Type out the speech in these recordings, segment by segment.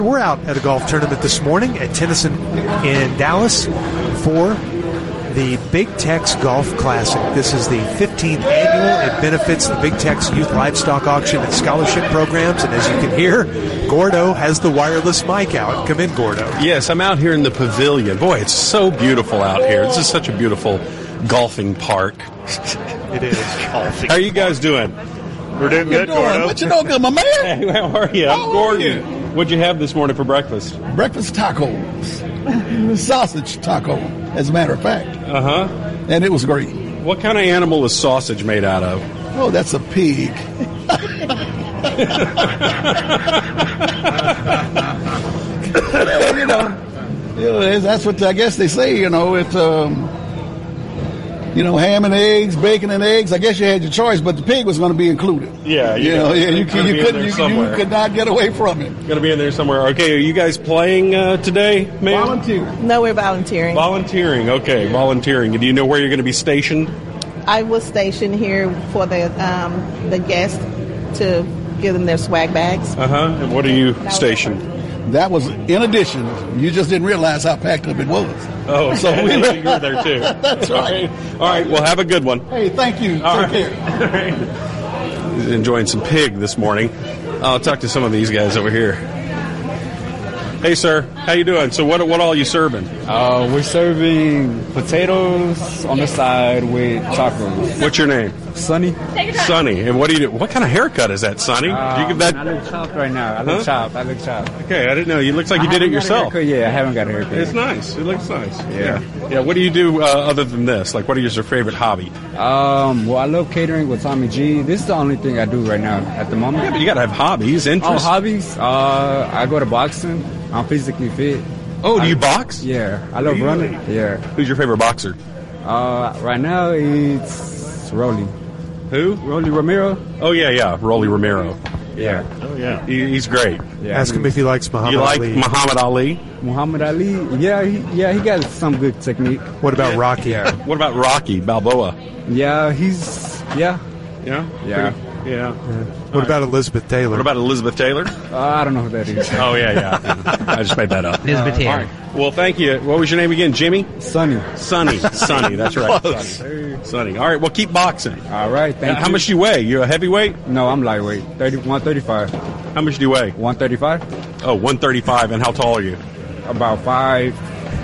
We're out at a golf tournament this morning at Tennyson in Dallas for the Big Tex Golf Classic. This is the 15th annual. It benefits the Big Tex Youth Livestock Auction and Scholarship Programs. And as you can hear, Gordo has the wireless mic out. Come in, Gordo. Yes, I'm out here in the pavilion. Boy, it's so beautiful out here. This is such a beautiful golfing park. It is. How are you guys doing? We're doing good, Gordo. What you doing, good, my man? Hey, how are you? I'm Gordon. What'd you have this morning for breakfast? Breakfast tacos. Sausage taco, as a matter of fact. Uh-huh. And it was great. What kind of animal is sausage made out of? Oh, that's a pig. That's what I guess they say, it's, ham and eggs, bacon and eggs. I guess you had your choice, but the pig was going to be included. Yeah, you could not get away from it. Going to be in there somewhere. Okay, are you guys playing today, ma'am? Volunteering. No, we're volunteering. Volunteering, okay, volunteering. Do you know where you're going to be stationed? I was stationed here for the guests to give them their swag bags. And what are you stationed? That was in addition. You just didn't realize how packed up it was. Oh, so you were there too. That's right. All right. Well, have a good one. Hey, thank you. All Take right. care. All right. Enjoying some pig this morning. I'll talk to some of these guys over here. Hey, sir. How you doing? So what all are you serving? We're serving potatoes on the side with tacos. What's your name? Sonny. Sonny. And what do you do? What kind of haircut is that, Sonny? Do you give that? I look chopped right now. I look chopped. Okay, I didn't know. You looks like you did it yourself. Yeah, I haven't got a haircut. It's nice. It looks nice. Yeah. Yeah. What do you do other than this? Like, what is your favorite hobby? Well, I love catering with Tommy G. This is the only thing I do right now at the moment. Yeah, but you got to have hobbies, interests. Oh, hobbies? I go to boxing. I'm physically fit. Oh, do you box? Yeah, I love running. Yeah. Who's your favorite boxer? Right now it's Rolly. Who? Rolly Romero. Oh, yeah, Rolly Romero. Yeah. Oh, yeah. He's great. Yeah. Ask him if he likes Muhammad Ali. You like Muhammad Ali? Muhammad Ali? Yeah, he got some good technique. What about Rocky? What about Rocky Balboa? Yeah, Yeah? Yeah. Yeah. What about Elizabeth Taylor? What about Elizabeth Taylor? I don't know who that is. Oh, yeah. I just made that up. Elizabeth Taylor. All right. Well, thank you. What was your name again? Jimmy? Sonny. Sonny. That's right. Sonny. All right. Well, keep boxing. All right. Thank you. How much do you weigh? You a heavyweight? No, I'm lightweight. 135. How much do you weigh? 135. Oh, 135. And how tall are you? About 5'5".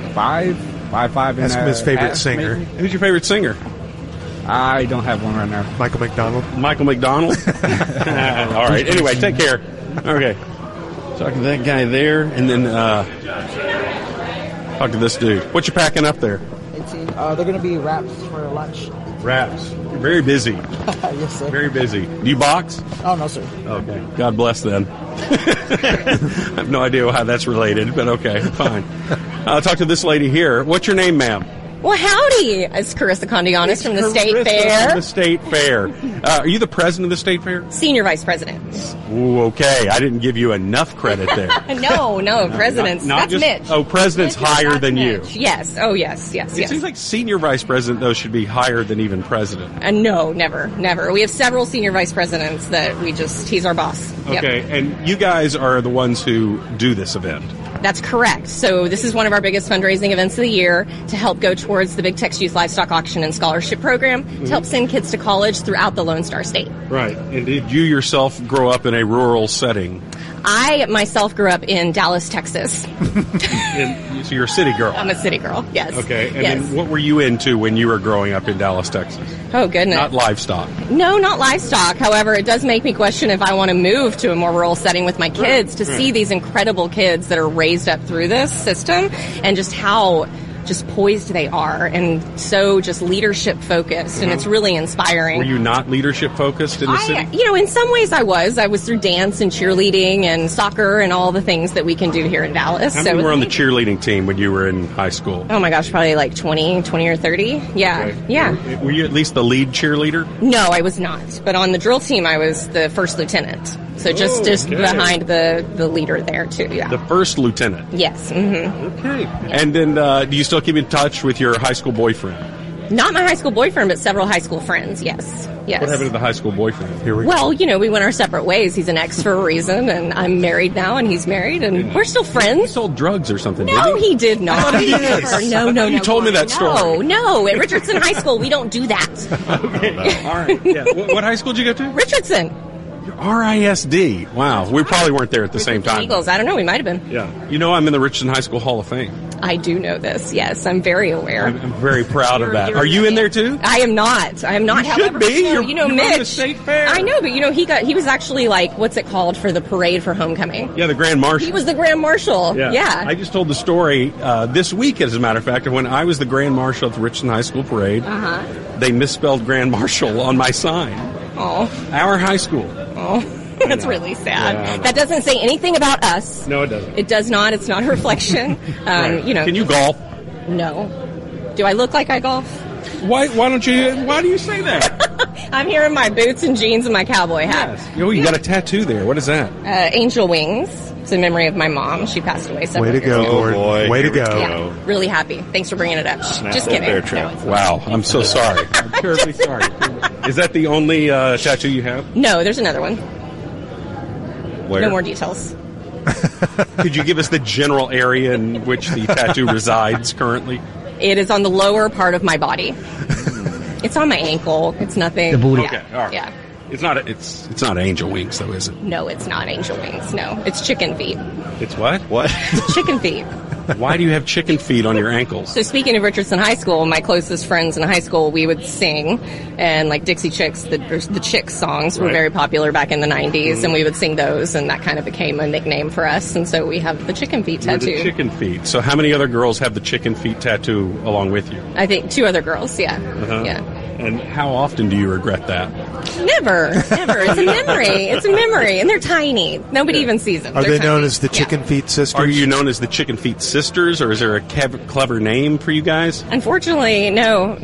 5'5". Ask him his favorite singer. Maybe. Who's your favorite singer? I don't have one right now. Michael McDonald. Michael McDonald? All right. Anyway, take care. Okay. Talking to that guy there, and then talk to this dude. What you packing up there? They're going to be wraps for lunch. Wraps. You're very busy. Yes, sir. Very busy. Do you box? Oh, no, sir. Okay. God bless then. I have no idea how that's related, but okay, fine. I'll talk to this lady here. What's your name, ma'am? Well, howdy. It's Carissa Condianis from the State Fair. From the State Fair. Are you the president of the State Fair? Senior Vice President. Ooh, okay. I didn't give you enough credit there. No, President's. Not that's just, Mitch. Oh, President's higher than Mitch. you. Yes. Oh, yes. It seems like Senior Vice President, though, should be higher than even President. No, never. We have several Senior Vice Presidents that he's our boss. Okay, Yep. and you guys are the ones who do this event. That's correct. So this is one of our biggest fundraising events of the year to help go towards the Big Tex Youth Livestock Auction and Scholarship Program to help send kids to college throughout the Lone Star State. Right. And did you yourself grow up in a rural setting? I myself grew up in Dallas, Texas. So you're a city girl. I'm a city girl, yes. Okay. And yes. then what were you into when you were growing up in Dallas, Texas? Oh, goodness. Not livestock. No, not livestock. However, it does make me question if I want to move to a more rural setting with my kids to see these incredible kids that are raised up through this system and just how just poised they are and so just leadership focused, and it's really inspiring. Were you not leadership focused in the city? In some ways I was through dance and cheerleading and soccer and all the things that we can do here in Dallas. How many were on the cheerleading team when you were in high school? Oh my gosh, probably like 20 or 30. Yeah. Okay. Yeah. Were you at least the lead cheerleader? No, I was not. But on the drill team, I was the first lieutenant. So just behind the leader there, too, yeah. The first lieutenant? Yes. Mm-hmm. Okay. And then do you still keep in touch with your high school boyfriend? Not my high school boyfriend, but several high school friends. Yes. Yes. What happened to the high school boyfriend? Here we go. Well, we went our separate ways. He's an ex for a reason, and I'm married now, and he's married, and we're still He friends. sold drugs or something, No, didn't he? he did not. No. You told me that story. No. At Richardson High School, we don't do that. Okay. All right. Yeah. What high school did you go to? Richardson. RISD. Wow. We probably weren't there at the same time. Eagles. I don't know. We might have been. Yeah. I'm in the Richardson High School Hall of Fame. I do know this. Yes, I'm very aware. I'm very proud of that. You're Are you in there too? I am not. I am not. You should however, be. No, You run Mitch. the state fair. I know, but he was actually like, what's it called for the parade for homecoming? Yeah, the Grand Marshal. He was the Grand Marshal. Yeah. I just told the story this week, as a matter of fact, of when I was the Grand Marshal at the Richardson High School Parade. They misspelled Grand Marshal on my sign. Oh. Our high school. Oh. That's really sad. Yeah, that doesn't say anything about us. No, it doesn't. It does not. It's not a reflection. Right. Can you golf? No. Do I look like I golf? Why do you say that? I'm here in my boots and jeans and my cowboy hat. Yes. You got a tattoo there. What is that? Angel wings. It's in memory of my mom. She passed away several Way to years go, ago. Gordon. boy. Way to Here we go. Yeah, really happy. Thanks for bringing it up. Just kidding. bear No, trap. it's- Wow. I'm so sorry. I'm terribly sorry. Is that the only tattoo you have? no, there's another one. Where? No more details. Could you give us the general area in which the tattoo resides currently? It is on the lower part of my body. It's on my ankle. It's nothing. The booty. Yeah. Okay, all right. Yeah. It's not angel wings though, is it? No, it's not angel wings. No, it's chicken feet. It's what? What? Chicken feet. Why do you have chicken feet on your ankles? So speaking of Richardson High School, my closest friends in high school, we would sing, and like Dixie Chicks, the Chicks songs were Right. very popular back in the 90s, and we would sing those, and that kind of became a nickname for us, and so we have the chicken feet You're tattoo. the chicken feet. So how many other girls have the chicken feet tattoo along with you? I think 2 other girls, yeah. Uh-huh. Yeah. And how often do you regret that? Never. It's a memory. It's a memory, and they're tiny. Nobody even sees them. Are They're they known tiny. as the Yeah. Chicken Feet Sisters? Are you known as the Chicken Feet Sisters, or is there a clever name for you guys? Unfortunately, no.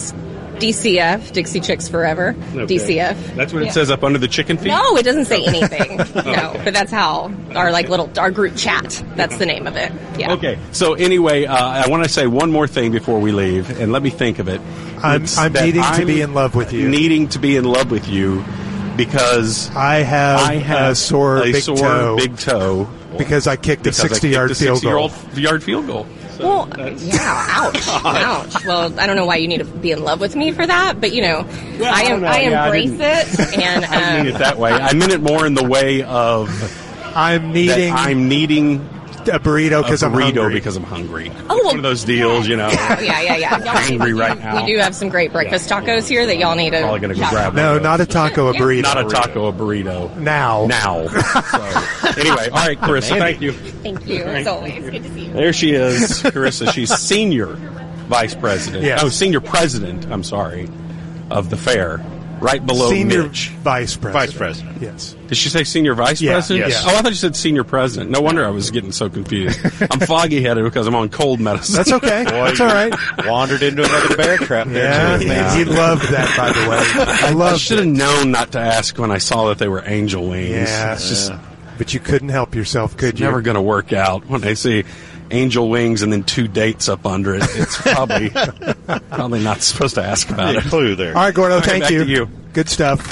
DCF, Dixie Chicks Forever. Okay. DCF. That's what it says up under the chicken feet? No, it doesn't say anything. No, Okay. but that's how our group chat. That's the name of it. Yeah. Okay. So anyway, I want to say one more thing before we leave, and let me think of it. I'm It's needing that to be in love with you. Needing to be in love with you because I have a sore a big toe big toe because I kicked a because I kicked 60-yard a field goal. 60-yard field goal. So Well, that's- yeah, ouch. Well, I don't know why you need to be in love with me for that, but I don't know. I Yeah, I embrace didn't- it, and I didn't mean it that way. I meant it more in the way of I'm that I'm needing a burrito because a I'm burrito hungry. because I'm hungry. Oh, well, one of those deals, Yeah. I'm hungry right now. We do have some great breakfast tacos here that y'all need to. Probably gonna go shout grab out. No, not a taco, a burrito. Not a taco, a burrito. Now. So, anyway, all right, Carissa, thank you. Thank you, as always. Good to see you. There she is, Carissa. She's senior vice president. Yes. Oh, senior president, I'm sorry, of the fair. Right below Senior Mitch. vice president. Vice president. Yes. Did she say senior vice Yeah, president? yes. Oh, I thought you said senior president. No wonder I was getting so confused. I'm foggy-headed because I'm on cold medicine. That's okay. That's all right. Wandered into another bear trap there, Yeah, too. he loved that, by the way. I I loved should have known not to ask when I saw that they were angel wings. Yeah, It's just but you couldn't help yourself, could you? never going to work out when I see angel wings and then 2 dates up under it. It's probably not supposed to ask about A it. clue there. All right, Gordo, All right, thank back you. to you. Good stuff.